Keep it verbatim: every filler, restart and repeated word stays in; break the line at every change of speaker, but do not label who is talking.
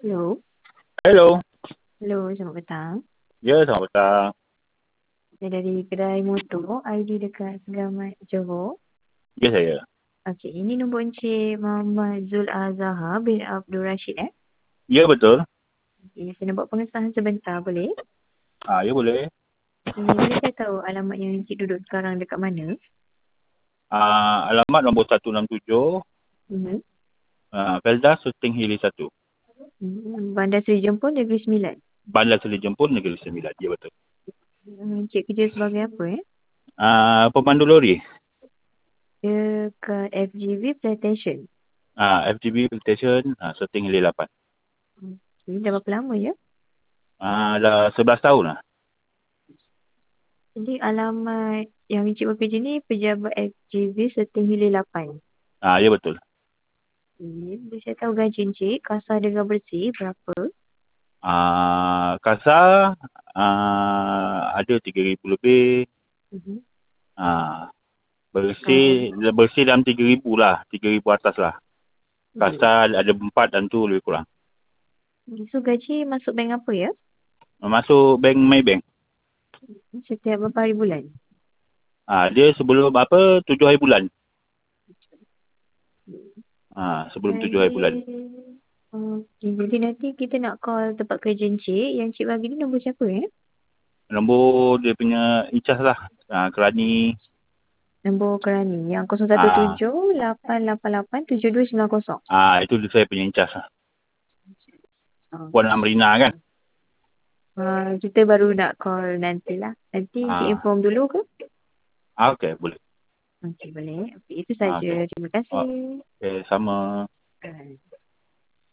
Hello.
Hello.
Hello, selamat petang.
Ya, selamat petang.
Saya dari kedai motor I D dekat Segamat Johor.
Ya, saya.
Okey, ini nombor Encik Muhammad Zul Azhar bin Abdul Rashid eh?
Ya, betul.
Okay, saya nak buat pengesahan sebentar boleh?
Ah, ya boleh.
Okay, boleh saya tahu alamat yang Encik duduk sekarang dekat mana?
Ah, alamat nombor seratus enam puluh tujuh,
Mm-hmm.
ah, Felda, Suting Hili satu.
Hmm, Bandar Seri Jempol, Negeri Sembilan.
Bandar Seri Jempol, Negeri Sembilan. Ya, betul.
Hmm, Encik kerja sebagai apa eh?
Ah, pemandu lori.
Dekat F G V Plantation.
Ah, F G B Station, ah, Suting Hili lapan.
Okay, dah berapa lama ya?
Ah, dah sebelas tahun lah.
Jadi alamat yang Encik bekerja ni pejabat F G V Seting Hilir lapan.
Ah, ya, betul.
Okay. Boleh saya tahu gaji Encik, kasar dengan bersih berapa?
Ah, kasar, ah, ada tiga ribu lebih.
Mm-hmm.
Ah,
Uh,
bersih, bersih dalam tiga ribu lah. tiga ribu atas lah. Kasar ada empat dan tu lebih kurang.
so gaji masuk bank apa ya?
Masuk bank Maybank.
Setiap berapa hari bulan?
Ah, dia sebelum apa tujuh hari bulan. Ah, sebelum tujuh hari bulan.
Okay. Jadi nanti kita nak call tempat kerja Encik. Yang Encik bagi ni nombor siapa ya?
Nombor dia punya icas lah. Ah, kerani.
Nombor kerani. Yang kosong satu
Ah,
tujuh lapan lapan lapan tujuh dua sembilan kosong.
ah itu dia saya punya icas lah. Puan
Okay.
Amrina kan.
Uh, kita baru nak call nantilah. Nanti Encik
Ah,
inform dulu ke?
ah okey boleh.
Okey boleh. Okay, itu
Ah,
saja.
okey.
Terima
Oh,
kasih.
okey sama.
Uh,